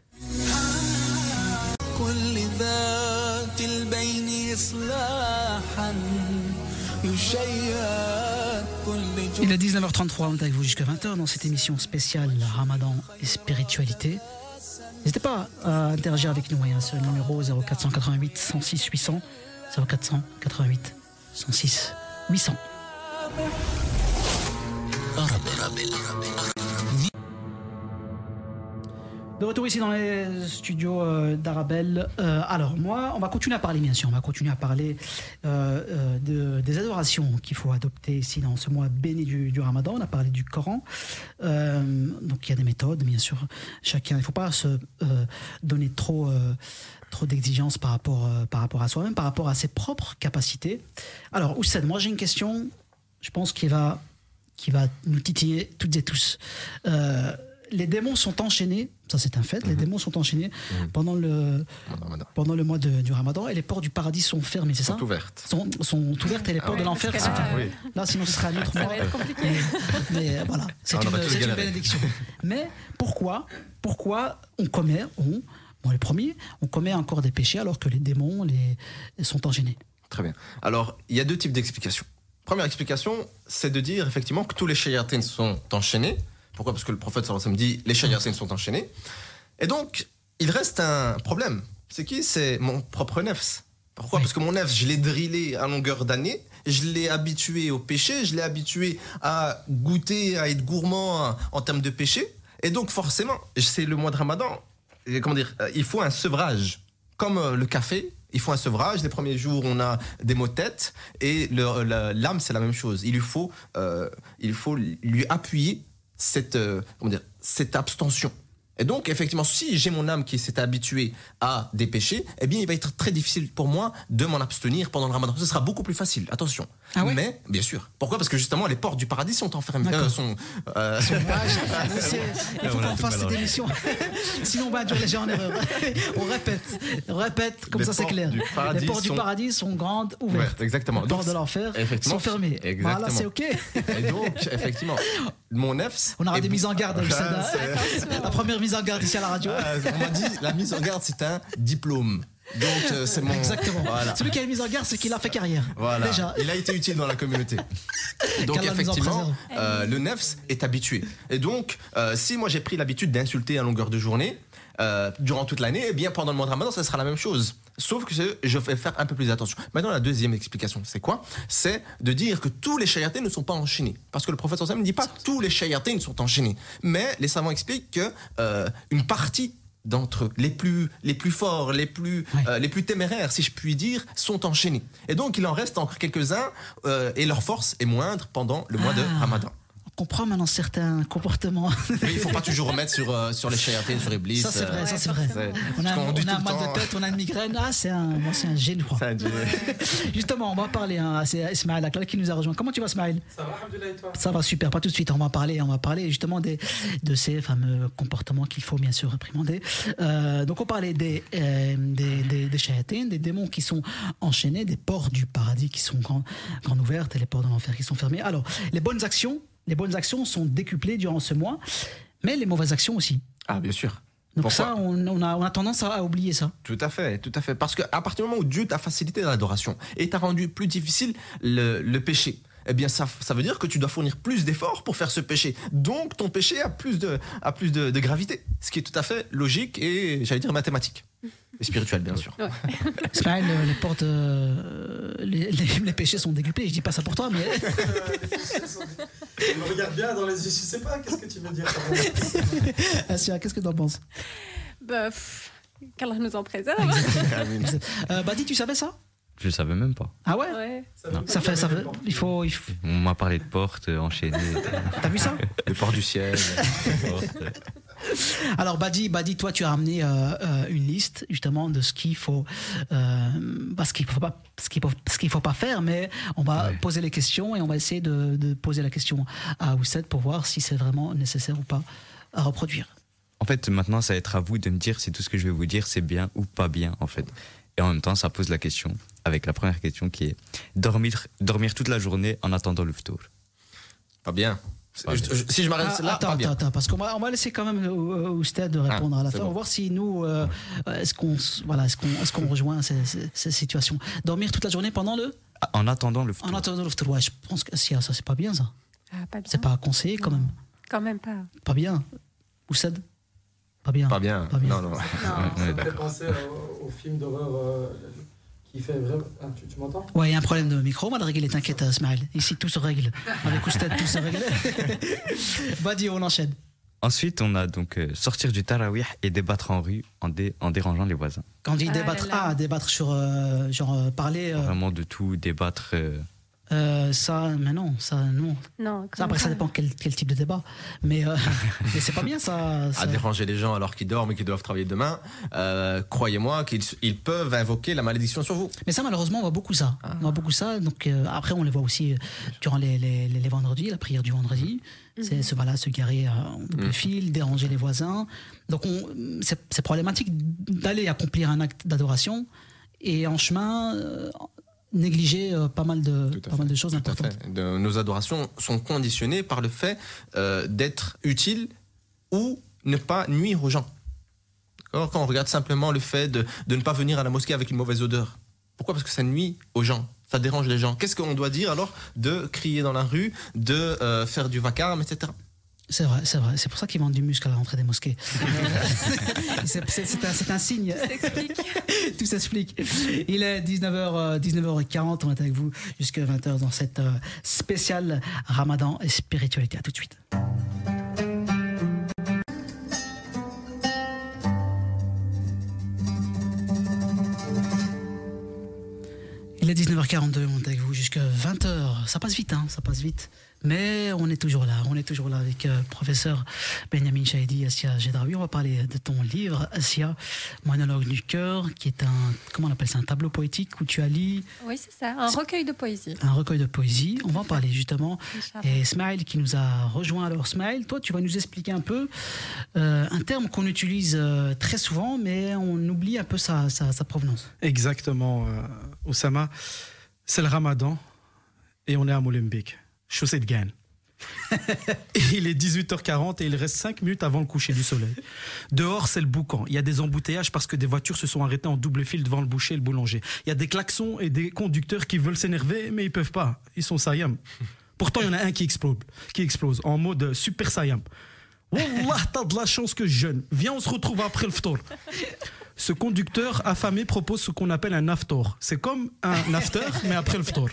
Il est 19h33, on est avec vous jusqu'à 20h dans cette émission spéciale Ramadan et spiritualité. N'hésitez pas à interagir avec nous, sur le numéro 0488 106 800, 0488 106 800. De retour ici dans les studios d'Arabelle. Alors moi, on va continuer à parler, bien sûr, on va continuer à parler des adorations qu'il faut adopter ici dans ce mois béni du Ramadan. On a parlé du Coran. Donc il y a des méthodes, bien sûr. Chacun, il ne faut pas se donner trop d'exigences par rapport à soi-même, par rapport à ses propres capacités. Alors Oussed, moi j'ai une question, je pense qui va nous titiller toutes et tous. Les démons sont enchaînés, ça c'est un fait, les démons sont enchaînés pendant le mois du Ramadan, et les portes du paradis sont fermées, c'est ça? Sont ouvertes, et les portes de l'enfer sont fermées. Là, sinon ce sera un autre mois. Ça va être compliqué. Mais voilà, c'est une bénédiction. Mais pourquoi on commet, les premiers, on commet encore des péchés alors que les démons sont enchaînés? Très bien. Alors, il y a 2 types d'explications. Première explication, c'est de dire effectivement que tous les shayatins sont enchaînés. Pourquoi? Parce que le prophète sallallahu alayhi wa sallam dit les shayatins sont enchaînés. Et donc, il reste un problème. C'est qui? C'est mon propre nefs. Pourquoi? Parce que mon nefs, je l'ai drillé à longueur d'année, je l'ai habitué au péché, je l'ai habitué à goûter, à être gourmand en termes de péché. Et donc forcément, c'est le mois de Ramadan, comment dire, il faut un sevrage. Comme le café, il faut un sevrage. Les premiers jours, on a des maux de tête. Et l'âme, c'est la même chose. Il faut lui appuyer cette abstention. Et donc, effectivement, si j'ai mon âme qui s'est habituée à des péchés, eh bien, il va être très difficile pour moi de m'en abstenir pendant le Ramadan. Ce sera beaucoup plus facile, attention. Ah ouais? Mais, bien sûr. Pourquoi ? Parce que justement, les portes du paradis sont enfermées. Il faut qu'on fasse cette émission. Sinon, on va induire les gens en erreur. On répète, comme Les ça c'est portes clair. du paradis Les portes du paradis sont grandes, ouvertes. Ouais, exactement. Les portes de l'enfer sont fermées. Exactement. Voilà, c'est OK. Et donc, effectivement, mon nefs... On aura des mises en garde. Ah, la première mise en garde ici à la radio. On m'a dit, la mise en garde, c'est un diplôme. Donc, c'est mon... Exactement. Voilà. Celui qui a une mise en garde, c'est qu'il a fait carrière. Voilà. Déjà. Il a été utile dans la communauté. Donc, Qu'Allah nous en effectivement, préserve. le nefs est habitué. Et donc, si moi j'ai pris l'habitude d'insulter à longueur de journée, durant toute l'année, eh bien, pendant le mois de Ramadan, ça sera la même chose. Sauf que je vais faire un peu plus attention. Maintenant, la deuxième explication, c'est quoi ? C'est de dire que tous les shayatins ne sont pas enchaînés. Parce que le prophète sallallahu alayhi wa sallam ne dit pas tous les shayatins sont enchaînés. Mais les savants expliquent que une partie d'entre eux, les plus forts, les plus téméraires, si je puis dire, sont enchaînés. Et donc, il en reste encore quelques-uns et leur force est moindre pendant le mois de Ramadan. On comprend maintenant certains comportements. Mais il ne faut pas toujours remettre sur les shayatins, sur Iblis. Ça, c'est vrai, ça, c'est vrai. On a un mal de tête, on a une migraine. Ah, c'est un gène, je crois. Justement, on va parler. C'est Ismaël Aklal qui nous a rejoint. Comment tu vas, Ismaël ? Ça va, alhamdoulilah, et toi ? Ça va super, pas tout de suite. On va parler justement de ces fameux comportements qu'il faut bien sûr réprimander. Donc, on parlait des shayatins, des démons qui sont enchaînés, des portes du paradis qui sont grandes ouvertes et les portes de l'enfer qui sont fermées. Alors, les bonnes actions sont décuplées durant ce mois, mais les mauvaises actions aussi. Ah, bien sûr. Donc Pourquoi ? ça, on a tendance à oublier ça. Tout à fait. Parce qu'à partir du moment où Dieu t'a facilité l'adoration et t'a rendu plus difficile le péché, eh bien ça veut dire que tu dois fournir plus d'efforts pour faire ce péché. Donc ton péché a plus de gravité. Ce qui est tout à fait logique et, j'allais dire, mathématique. Et spirituel, bien sûr. Ouais. Ismaël, les portes, les péchés sont décuplés. Je dis pas ça pour toi, mais... Je me regarde bien dans les yeux, je sais pas, qu'est-ce que tu veux dire par là ? Assia, qu'est-ce que t'en penses ? Qu'Allah nous en préserve. Badi, tu savais ça ? Je le savais même pas. Ah ouais ? Ouais. Ça fait, il faut... On m'a parlé de portes enchaînées. T'as vu ça ? Les portes du ciel. Alors Badi, toi tu as amené une liste justement de ce qu'il faut, ce qu'il faut pas faire, mais on va poser les questions et on va essayer de poser la question à Oussed pour voir si c'est vraiment nécessaire ou pas à reproduire. En fait, maintenant, ça va être à vous de me dire si tout ce que je vais vous dire c'est bien ou pas bien, en fait. Et en même temps, ça pose la question avec la première question qui est dormir toute la journée en attendant le ftour. Pas bien. Si je m'arrête là, attends, parce qu'on va laisser quand même Oustad de répondre à la fin. Bon. On va voir si nous, est-ce qu'on rejoint ces situations. Dormir toute la journée pendant En attendant le ftour. En attendant le ftour, ouais, je pense que ça, c'est pas bien ça. Ah, pas bien. C'est pas conseillé quand même. Quand même pas. Pas bien. Oustad ? Pas bien. Pas bien. Non. On est Ça me fait d'accord. penser au film d'horreur qui fait vraiment... Ah, tu m'entends ? Ouais, il y a un problème de micro, on va le régler, t'inquiète, Ismaël. Ici, tout se règle. Avec Oustad, tout se règle. Vas-y, on enchaîne. Ensuite, on a donc sortir du tarawih et débattre en rue en dérangeant les voisins. Quand on dit Ah débattre, là là. débattre sur, parler, Vraiment de tout, débattre. ça, mais non, ça, non. Non, Ça, après, ça dépend quel type de débat. Mais c'est pas bien, ça. À déranger les gens alors qu'ils dorment et qu'ils doivent travailler demain, croyez-moi qu'ils peuvent invoquer la malédiction sur vous. Mais ça, malheureusement, on voit beaucoup ça. On voit beaucoup ça. Donc, après, on les voit aussi durant les vendredis, la prière du vendredi. C'est se garer en double fil, déranger les voisins. Donc, c'est problématique d'aller accomplir un acte d'adoration et en chemin... négliger pas mal de choses importantes. Nos adorations sont conditionnées par le fait d'être utiles ou ne pas nuire aux gens. Quand on regarde simplement le fait de ne pas venir à la mosquée avec une mauvaise odeur. Pourquoi ? Parce que ça nuit aux gens, ça dérange les gens. Qu'est-ce qu'on doit dire alors ? De crier dans la rue, de faire du vacarme, etc. C'est vrai. C'est pour ça qu'ils vendent du muscle à la rentrée des mosquées. c'est un signe. Tout s'explique. Il est 19h40. On est avec vous jusqu'à 20h dans cette spéciale Ramadan et spiritualité. À tout de suite. Il est 19h42, on est avec vous jusqu'à 20h. Ça passe vite, ça passe vite. Mais on est toujours là avec professeur Benjamin Chahidi, Assia Gedraoui. On va parler de ton livre, Assia, Monologue du cœur, qui est comment on appelle ça, un tableau poétique où tu as lu... Oui, c'est ça, un recueil de poésie. Un recueil de poésie, on va en parler justement. Et Smaïl qui nous a rejoint. Alors Smaïl, toi tu vas nous expliquer un peu un terme qu'on utilise très souvent, mais on oublie un peu sa provenance. Exactement, Oussama. C'est le Ramadan et on est à Molenbeek. Chaussée de Gaine. Il est 18h40 et il reste 5 minutes avant le coucher du soleil. Dehors, c'est le boucan. Il y a des embouteillages parce que des voitures se sont arrêtées en double fil devant le boucher et le boulanger. Il y a des klaxons et des conducteurs qui veulent s'énerver, mais ils peuvent pas. Ils sont Saiyam. Pourtant, il y en a un qui explose en mode Super Saiyam. Wallah, t'as de la chance que je jeûne. Viens, on se retrouve après le ftour. Ce conducteur affamé propose ce qu'on appelle un aftor. C'est comme un after, mais après le ftour.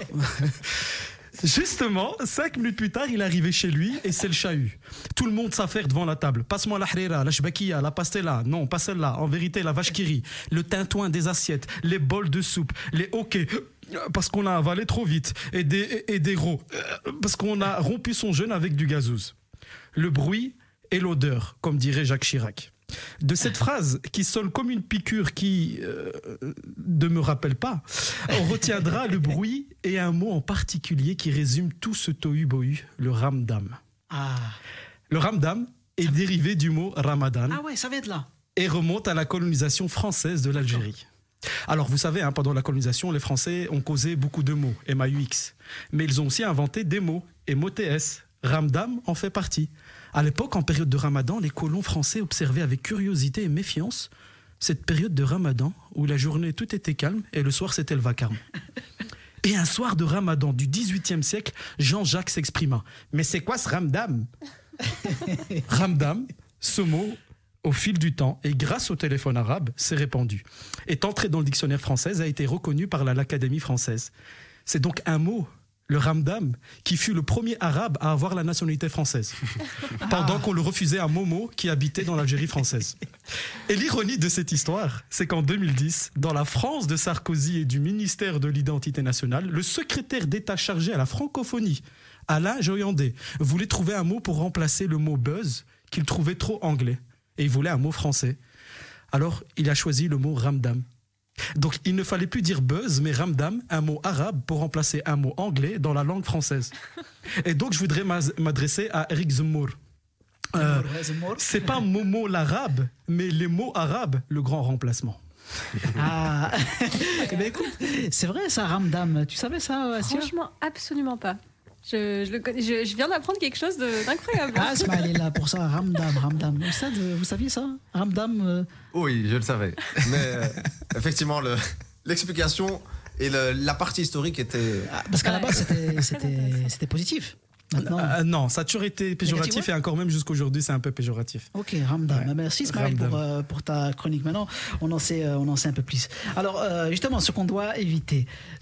Justement, 5 minutes plus tard, il est arrivé chez lui et c'est le chahut. Tout le monde s'affaire devant la table. Passe-moi la harira, la shbakia, la pastella. Non, pas celle-là. En vérité, la vache qui rit. Le tintouin des assiettes, les bols de soupe, les hoquets, parce qu'on a avalé trop vite, et des rots, parce qu'on a rompu son jeûne avec du gazouz. Le bruit et l'odeur, comme dirait Jacques Chirac. De cette phrase qui sonne comme une piqûre qui ne me rappelle pas, on retiendra le bruit et un mot en particulier qui résume tout ce tohu-bohu, le ramdam. Le ramdam est dérivé du mot ramadan. Ah ouais, ça vient de là. Et remonte à la colonisation française de l'Algérie. Alors vous savez, pendant la colonisation, les Français ont causé beaucoup de mots, MAUX. Mais ils ont aussi inventé des mots, MOTS. Ramdam en fait partie. À l'époque, en période de Ramadan, les colons français observaient avec curiosité et méfiance cette période de Ramadan où la journée tout était calme et le soir c'était le vacarme. Et un soir de Ramadan du XVIIIe siècle, Jean-Jacques s'exprima. Mais c'est quoi ce Ramdam ? Ramdam, ce mot, au fil du temps et grâce au téléphone arabe, s'est répandu. Est entré dans le dictionnaire français, a été reconnu par l'Académie française. C'est donc un mot, le Ramdam, qui fut le premier arabe à avoir la nationalité française, pendant qu'on le refusait à Momo, qui habitait dans l'Algérie française. Et l'ironie de cette histoire, c'est qu'en 2010, dans la France de Sarkozy et du ministère de l'Identité nationale, le secrétaire d'État chargé à la francophonie, Alain Joyandet, voulait trouver un mot pour remplacer le mot buzz, qu'il trouvait trop anglais, et il voulait un mot français. Alors, il a choisi le mot Ramdam. Donc il ne fallait plus dire buzz, mais ramdam, un mot arabe pour remplacer un mot anglais dans la langue française. Et donc je voudrais m'adresser à Eric Zemmour. C'est pas Momo l'arabe, mais les mots arabes, le grand remplacement. Ah, eh ben écoute, c'est vrai ça, ramdam. Tu savais ça, Assia ? Franchement, absolument pas. Je viens d'apprendre quelque chose d'incroyable. Ah, Smaïl est là pour ça, Ramdam. Vous saviez ça, Ramdam Oui, je le savais. Mais effectivement, l'explication et la partie historique était... Parce qu'à la base, c'était positif. Non, ça a toujours été péjoratif et encore même jusqu'aujourd'hui, c'est un peu péjoratif. Ok, Ramdam. Ouais. Merci Smaïl pour ta chronique. Maintenant, on en sait un peu plus. Alors, justement, ce qu'on doit éviter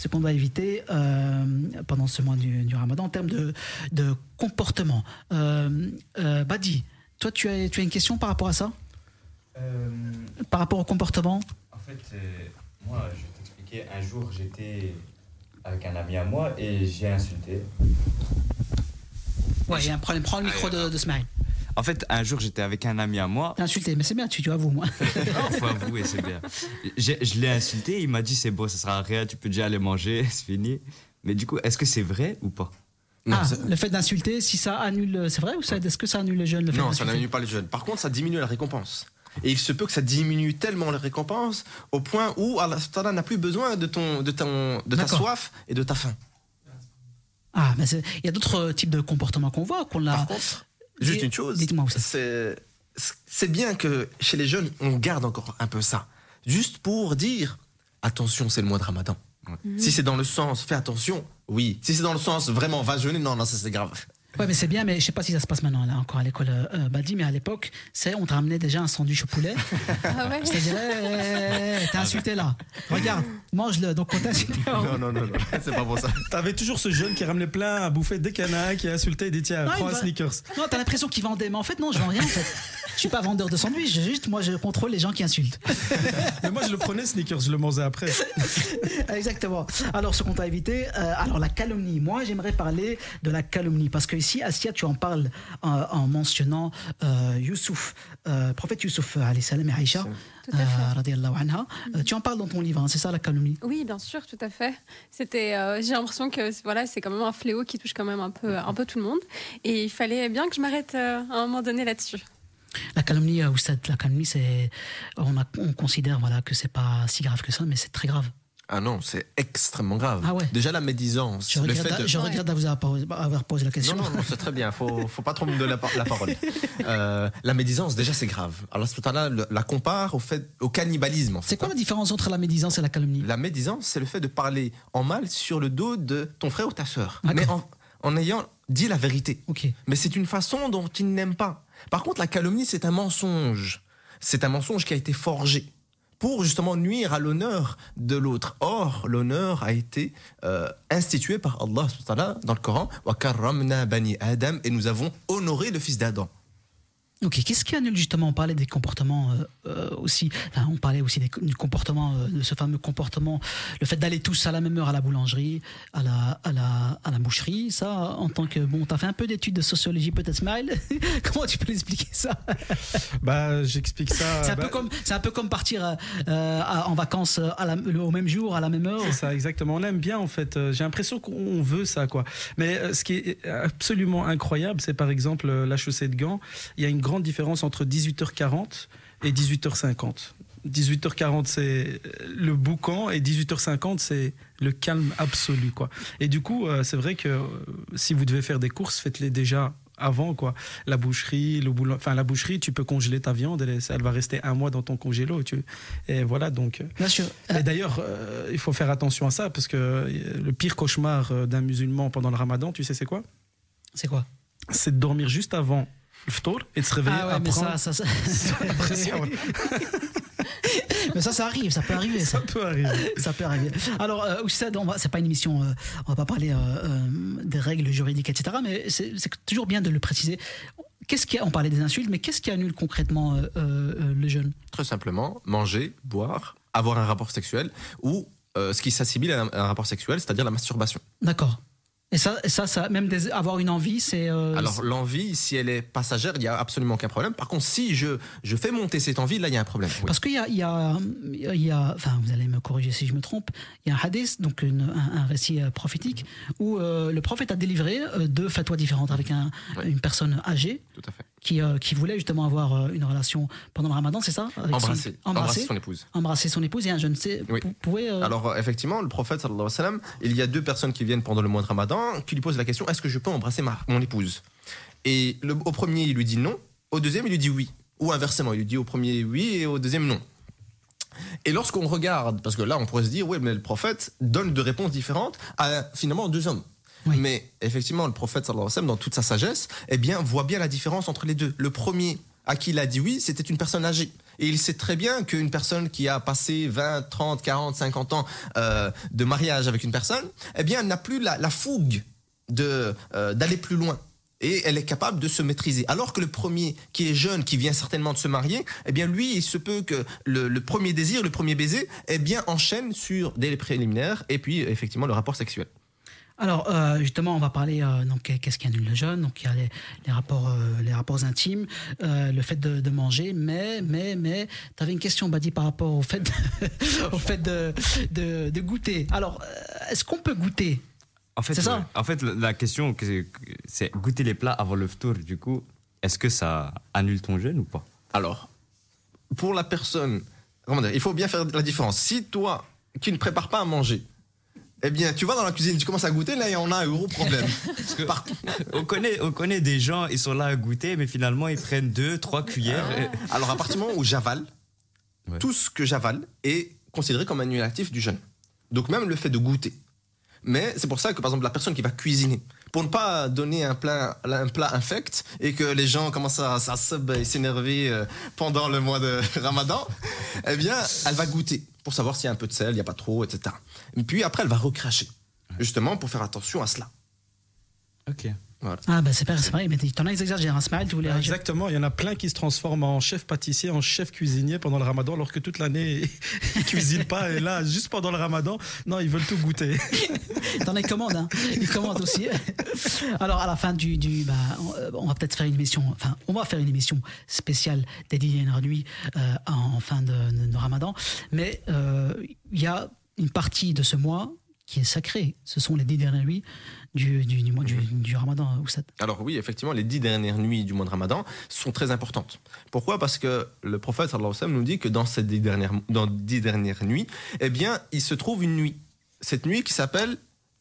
pendant ce mois du Ramadan en termes de comportement. Badi, toi, tu as une question par rapport à ça ? Par rapport au comportement ? En fait, moi, je vais t'expliquer. Un jour, j'étais avec un ami à moi et j'ai insulté. Ouais, il y a un problème. Prends le micro de Smaïl. En fait, un jour, j'étais avec un ami à moi. T'as insulté, mais c'est bien, tu avoues, moi. Non, faut avouer, c'est bien. Je l'ai insulté, il m'a dit c'est bon, ça sert à rien, tu peux déjà aller manger, c'est fini. Mais du coup, est-ce que c'est vrai ou pas ? Non, le fait d'insulter, si ça annule, c'est vrai ou est-ce que ça annule les jeunes ? Non, ça n'annule pas les jeunes. Par contre, ça diminue la récompense. Et il se peut que ça diminue tellement les récompenses au point où Allah n'a plus besoin de ta soif et de ta faim. Ah, mais il y a d'autres types de comportements qu'on voit, qu'on a. Par contre, juste une chose, dites-moi où ça. C'est bien que chez les jeunes, on garde encore un peu ça. Juste pour dire, attention, c'est le mois de Ramadan. Mmh. Si c'est dans le sens, fais attention, oui. Si c'est dans le sens, vraiment, va jeûner, non, ça c'est grave. Ouais, mais c'est bien, mais je sais pas si ça se passe maintenant, là, encore à l'école Badi, mais à l'époque, on te ramenait déjà un sandwich au poulet. Ah ouais. C'est-à-dire, t'es insulté là. Regarde, mange-le. Donc, quand t'es insulté. Non, c'est pas pour ça. T'avais toujours ce jeune qui ramenait plein à bouffer dès qu'il y en a un qui a insulté et dit tiens, prends un sneakers. Non, t'as l'impression qu'il vendait, mais en fait, non, je vends rien, en fait. Je suis pas vendeur de sandwich, juste moi je contrôle les gens qui insultent. Mais moi, je le prenais, Snickers, je le mangeais après. Exactement. Alors, ce qu'on t'a évité, alors la calomnie. Moi, j'aimerais parler de la calomnie parce que ici, Assia, tu en parles en mentionnant Youssouf, prophète Youssouf, alayhi salam, et Aïcha, Tout à fait. radiallahu anha. Tu en parles dans ton livre, hein, c'est ça la calomnie? Oui, bien sûr, tout à fait. J'ai l'impression que voilà, c'est quand même un fléau qui touche quand même un peu tout le monde. Et il fallait bien que je m'arrête à un moment donné là-dessus. La calomnie, Oustad, la calomnie, c'est, on considère voilà, que c'est pas si grave que ça, mais c'est très grave. Ah non, c'est extrêmement grave. Ah ouais. Déjà la médisance. Je regrette d'avoir posé la question. Non, c'est très bien. Faut pas trop me donner la parole. La médisance, déjà, c'est grave. Alors, ce temps-là, la compare au cannibalisme. En fait. C'est quoi la différence entre la médisance et la calomnie? La médisance, c'est le fait de parler en mal sur le dos de ton frère ou ta sœur. Mais en ayant dit la vérité. Okay. Mais c'est une façon dont ils n'aiment pas. Par contre, la calomnie, c'est un mensonge. C'est un mensonge qui a été forgé pour justement nuire à l'honneur de l'autre. Or, l'honneur a été institué par Allah dans le Coran. « Wa karramna bani Adam » et nous avons honoré le fils d'Adam. Ok, qu'est-ce qui annule justement? On parlait des comportements aussi. Enfin, on parlait aussi du comportement, de ce fameux comportement, le fait d'aller tous à la même heure à la boulangerie, à la boucherie. Ça, en tant que t'as fait un peu d'études de sociologie, peut-être, Smile. Comment tu peux l'expliquer ça? Bah, j'explique ça. C'est un peu comme partir en vacances au même jour, à la même heure. C'est ça, exactement. On aime bien, en fait. J'ai l'impression qu'on veut ça, quoi. Mais ce qui est absolument incroyable, c'est par exemple la chaussée de Gand. Il y a une grande différence entre 18h40 et 18h50. 18h40 c'est le boucan et 18h50 c'est le calme absolu, quoi. Et du coup c'est vrai que si vous devez faire des courses, faites-les déjà avant, quoi. La boucherie, la boucherie, tu peux congeler ta viande, elle va rester 1 mois dans ton congélo. Et voilà, donc. Bien sûr. Et d'ailleurs, il faut faire attention à ça parce que le pire cauchemar d'un musulman pendant le Ramadan, tu sais c'est quoi? C'est quoi? C'est de dormir juste avant le ftour et de se réveiller après. Mais mais ça arrive, ça peut arriver. Ça peut arriver. Alors, Oustad, c'est pas une émission, on va pas parler des règles juridiques, etc. Mais c'est toujours bien de le préciser. On parlait des insultes, mais qu'est-ce qui annule concrètement le jeûne? Très simplement, manger, boire, avoir un rapport sexuel ou ce qui s'assimile à un rapport sexuel, c'est-à-dire la masturbation. D'accord. Et ça même avoir une envie, c'est... Alors, l'envie, si elle est passagère, il n'y a absolument aucun problème. Par contre, si je fais monter cette envie, là, il y a un problème. Oui. Parce qu'il y a... Enfin, vous allez me corriger si je me trompe. Il y a un hadith, donc un récit prophétique, où le prophète a délivré 2 fatwas différentes avec une personne âgée. Tout à fait. Qui voulait justement avoir une relation pendant le Ramadan, c'est ça? Embrasser son épouse. Embrasser son épouse et un jeune. Oui. Alors, effectivement, le prophète, sallallahu alayhi wa sallam, il y a 2 personnes qui viennent pendant le mois de Ramadan qui lui posent la question: est-ce que je peux embrasser mon épouse? Et au premier, il lui dit non. Au deuxième, il lui dit oui. Ou inversement, il lui dit au premier oui et au deuxième non. Et lorsqu'on regarde, parce que là, on pourrait se dire, oui, mais le prophète donne 2 réponses différentes à finalement 2 hommes. Oui. Mais effectivement, le prophète, sallallahu alayhi wa sallam, dans toute sa sagesse, voit bien la différence entre les 2. Le premier à qui il a dit oui, c'était une personne âgée. Et il sait très bien qu'une personne qui a passé 20, 30, 40, 50 ans de mariage avec une personne, elle n'a plus la fougue d'aller plus loin. Et elle est capable de se maîtriser. Alors que le premier, qui est jeune, qui vient certainement de se marier, lui, il se peut que le premier désir, le premier baiser, enchaîne sur des préliminaires et puis effectivement le rapport sexuel. Alors justement, on va parler donc qu'est-ce qui annule le jeûne. Donc il y a les rapports intimes, le fait de manger, mais tu avais une question, Badi, par rapport au fait de goûter. Alors est-ce qu'on peut goûter? En fait, c'est ça. En fait, la question c'est goûter les plats avant le ftour. Du coup, est-ce que ça annule ton jeûne ou pas? Alors, pour la personne, il faut bien faire la différence. Si toi qui ne prépares pas à manger, tu vas dans la cuisine, tu commences à goûter, là, on a un gros problème. on connaît des gens, ils sont là à goûter, mais finalement, ils prennent 2, 3 cuillères. Alors, à partir du moment où j'avale, tout ce que j'avale est considéré comme annulatif du jeûne. Donc, même le fait de goûter. Mais c'est pour ça que, par exemple, la personne qui va cuisiner, pour ne pas donner un plat infect et que les gens commencent à s'énerver pendant le mois de Ramadan, elle va goûter pour savoir s'il y a un peu de sel, il n'y a pas trop, etc. Et puis après, elle va recracher, justement pour faire attention à cela. Ok. Voilà. Ah bah c'est pareil, mais t'en as exagéré, Ismaël, tu voulais réagir? Exactement, il y en a plein qui se transforment en chef pâtissier, en chef cuisinier pendant le ramadan, alors que toute l'année, ils cuisinent pas. Et là, juste pendant le ramadan, non, ils veulent tout goûter. T'en as commande, hein. Ils commandent aussi. Alors, à la fin on va peut-être faire une émission, on va faire une émission spéciale des 10 dernières nuits en fin de ramadan. Mais il y a une partie de ce mois qui est sacrée. Ce sont les 10 dernières nuits du mois du ramadan, Oussad. Alors oui, effectivement, les 10 dernières nuits du mois de Ramadan sont très importantes. Pourquoi ? Parce que le prophète sallallahu alayhi wa sallam nous dit que dans 10 dernières nuits, eh bien, il se trouve une nuit. Cette nuit qui s'appelle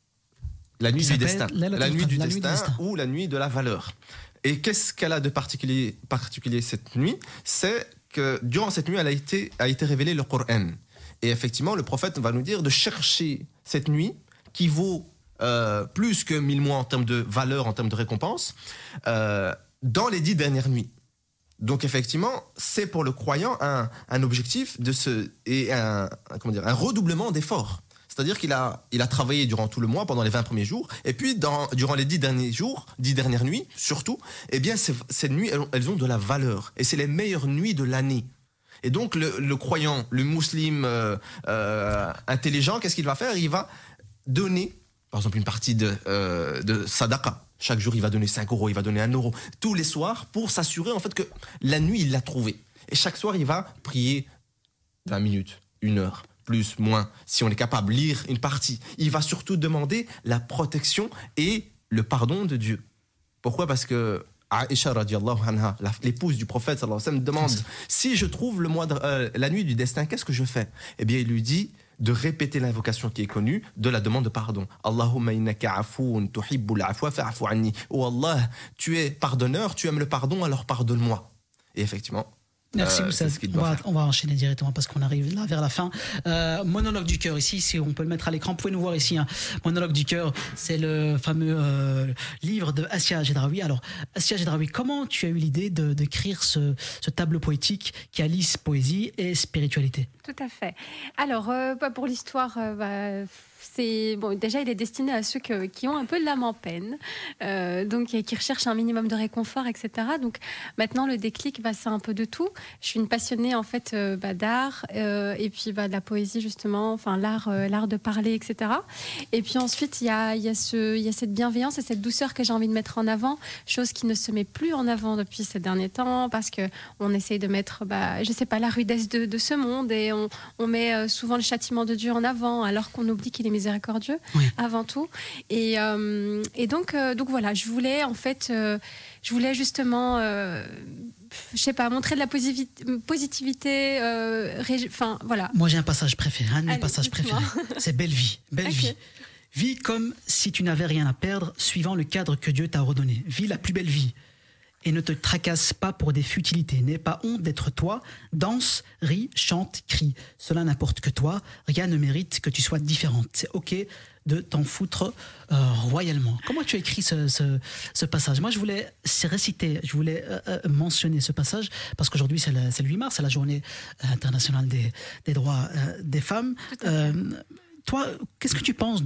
la nuit du destin. La nuit du destin ou la nuit de la valeur. Et qu'est-ce qu'elle a de particulier cette nuit ? C'est que durant cette nuit, a été révélé le Coran. Et effectivement, le prophète va nous dire de chercher cette nuit qui vaut plus que 1000 mois en termes de valeur, en termes de récompense, dans les 10 dernières nuits. Donc effectivement, c'est pour le croyant un objectif un redoublement d'efforts. C'est-à-dire qu'il a travaillé durant tout le mois, pendant les 20 premiers jours, et puis durant les 10 dernières nuits, surtout, eh bien ces nuits, elles ont de la valeur. Et c'est les meilleures nuits de l'année. Et donc le croyant, le musulman intelligent, qu'est-ce qu'il va faire ? Il va donner, par exemple, une partie de sadaqa. Chaque jour, il va donner 5 €, il va donner 1 €, tous les soirs, pour s'assurer en fait que la nuit, il l'a trouvée. Et chaque soir, il va prier 20 minutes, 1 heure, plus, moins, si on est capable, lire une partie. Il va surtout demander la protection et le pardon de Dieu. Pourquoi ? Parce que Aïcha radiallahu anha, l'épouse du prophète sallallahu alayhi wa sallam, demande si je trouve la nuit du destin, qu'est-ce que je fais ? Eh bien, il lui dit de répéter l'invocation qui est connue de la demande de pardon. Allahumma innaka afoun tuhibbul afwa fa'fu anni. Oh Allah, tu es pardonneur, tu aimes le pardon, alors pardonne-moi. Et effectivement, merci Oussad. On va enchaîner directement parce qu'on arrive là vers la fin. Monologue du cœur ici, si on peut le mettre à l'écran, vous pouvez nous voir ici. Monologue du cœur, c'est le fameux livre de Assia Gedraoui. Alors Assia Gedraoui, comment tu as eu l'idée d'écrire ce tableau poétique qui allie poésie et spiritualité ? Tout à fait. Alors pour l'histoire, déjà il est destiné à ceux qui ont un peu de l'âme en peine, donc qui recherchent un minimum de réconfort, etc. Donc maintenant le déclic, c'est un peu de tout. Je suis une passionnée en fait d'art et puis de la poésie justement, l'art de parler, etc. Et puis ensuite il y a cette bienveillance et cette douceur que j'ai envie de mettre en avant, chose qui ne se met plus en avant depuis ces derniers temps parce que on essaye de mettre la rudesse de ce monde et on met souvent le châtiment de Dieu en avant alors qu'on oublie qu'il est miséricordieux avant tout. Et donc voilà, je voulais justement montrer de la positivité, voilà. Moi j'ai un passage préféré, un de mes passages préférés, c'est belle vie, vie. Vis comme si tu n'avais rien à perdre, suivant le cadre que Dieu t'a ordonné. Vis la plus belle vie. Et ne te tracasse pas pour des futilités. N'aie pas honte d'être toi. Danse, ris, chante, crie. Cela n'importe que toi. Rien ne mérite que tu sois différente. C'est OK de t'en foutre royalement. Comment tu as écrit ce passage ? Moi, je voulais mentionner ce passage parce qu'aujourd'hui, c'est le 8 mars, c'est la journée internationale des droits des femmes. Toi, qu'est-ce que tu penses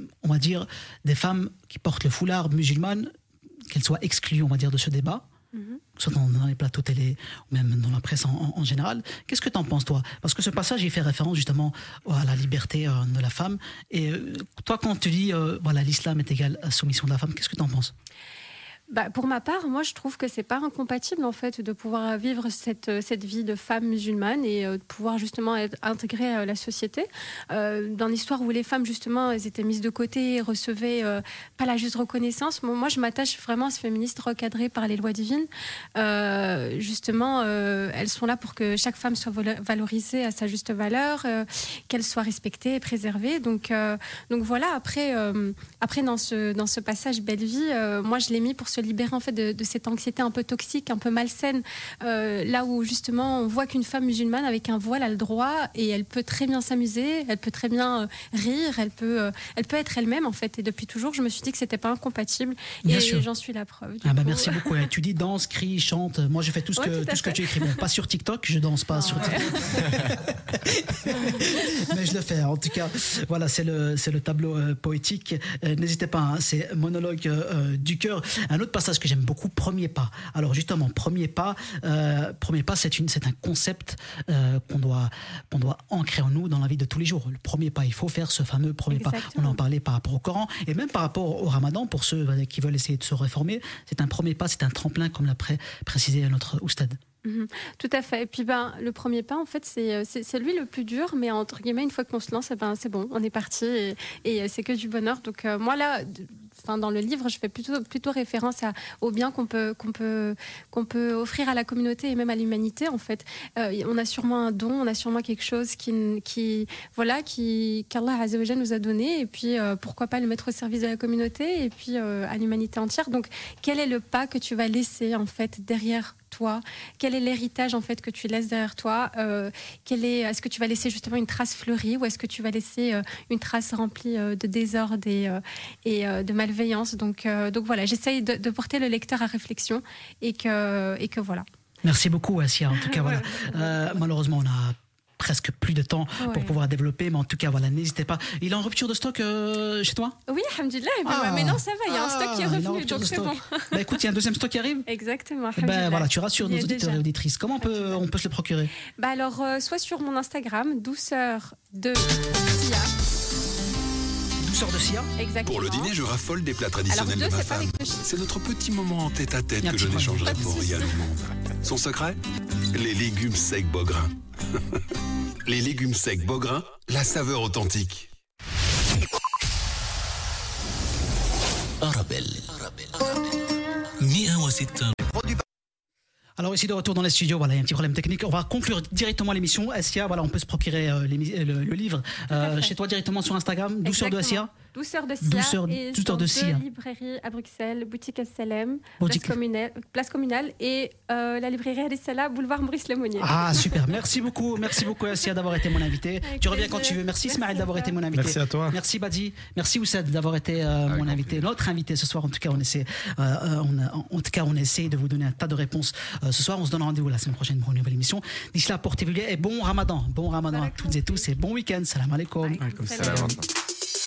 des femmes qui portent le foulard musulmane, qu'elles soient exclues, de ce débat ? Soit dans les plateaux télé ou même dans la presse en général. Qu'est-ce que tu en penses, toi ? Parce que ce passage, il fait référence justement à la liberté de la femme. Et toi, quand tu dis l'islam est égal à la soumission de la femme, qu'est-ce que tu en penses ? Pour ma part, moi, je trouve que c'est pas incompatible en fait de pouvoir vivre cette vie de femme musulmane et de pouvoir justement être intégrée à la société. Dans l'histoire où les femmes justement elles étaient mises de côté et recevaient pas la juste reconnaissance, moi je m'attache vraiment à ce féministe recadré par les lois divines. Justement, elles sont là pour que chaque femme soit valorisée à sa juste valeur, qu'elle soit respectée et préservée. Donc voilà. Après dans ce passage belle vie, moi je l'ai mis pour se libérer en fait de cette anxiété un peu toxique, un peu malsaine, là où justement on voit qu'une femme musulmane avec un voile a le droit et elle peut très bien s'amuser, elle peut très bien rire, elle peut être elle-même en fait. Et depuis toujours, je me suis dit que c'était pas incompatible. Bien et sûr. J'en suis la preuve. Merci beaucoup. Tu dis danse, crie, chante. Moi, je fais tout ce que tu écris. Bon, pas sur TikTok, je danse pas sur TikTok. mais je le fais. En tout cas, voilà, c'est le tableau poétique. N'hésitez pas, hein, c'est monologue du cœur. Un autre passage que j'aime beaucoup, premier pas. Alors justement, premier pas, c'est un concept qu'on doit ancrer en nous dans la vie de tous les jours. Le premier pas, il faut faire ce fameux premier pas. On en parlait par rapport au Coran et même par rapport au Ramadan pour ceux qui veulent essayer de se réformer. C'est un premier pas, c'est un tremplin, comme l'a précisé notre oustad. Tout à fait. Et puis le premier pas, en fait, c'est lui le plus dur, mais entre guillemets, une fois qu'on se lance, c'est bon, on est parti et c'est que du bonheur. Donc moi là, dans le livre, je fais plutôt référence au bien qu'on peut offrir à la communauté et même à l'humanité. En fait, on a sûrement un don, on a sûrement quelque chose qu'Allah Azza wa Jalla nous a donné, et puis pourquoi pas le mettre au service de la communauté et puis à l'humanité entière. Donc, quel est le pas que tu vas laisser en fait derrière toi? Quel est l'héritage en fait que tu laisses derrière toi? Est-ce que tu vas laisser justement une trace fleurie, ou est-ce que tu vas laisser une trace remplie de désordre et de malveillance? Donc voilà, j'essaye de porter le lecteur à réflexion et que voilà. Merci beaucoup, Assia. En tout cas, voilà. Malheureusement, on a presque plus de temps pour pouvoir développer, mais en tout cas, voilà, n'hésitez pas. Il est en rupture de stock chez toi? Oui, alhamdoulilah. Mais non, ça va, il y a un stock qui est revenu, donc c'est bon. Bah écoute, il y a un deuxième stock qui arrive. Exactement. Voilà, tu rassures nos auditeurs et auditrices. Comment on peut se le procurer? Alors, soit sur mon Instagram, douceur de Sia. Douceur de Sia. Exactement. Pour le dîner, je raffole des plats traditionnels de ma femme. C'est notre petit moment en tête-à-tête que je n'échangerai pour rien au monde. Son secret? Les légumes secs Bograin. Les légumes secs Bograin, la saveur authentique. Arabelle. 106. Alors ici de retour dans les studios, voilà, il y a un petit problème technique. On va conclure directement l'émission. Assia, voilà, on peut se procurer le livre chez toi directement sur Instagram, Douceur de Assia. Douceur de Sia et Douceur de Sia. Librairie à Bruxelles, boutique Salem, place communale et la librairie Arissala, boulevard Maurice Lemonnier. Ah super, merci beaucoup Assia d'avoir été mon invité. Tu reviens quand tu veux. Merci Ismaël d'avoir été mon invité. Merci à toi. Merci Badi, merci Oussad d'avoir été mon invité, notre invité ce soir. En tout cas, on essaie de vous donner un tas de réponses ce soir. On se donne rendez-vous la semaine prochaine pour une nouvelle émission. D'ici là, portez-vous bien et bon Ramadan à toutes et tous et bon week-end. Salam alaikum. Salam.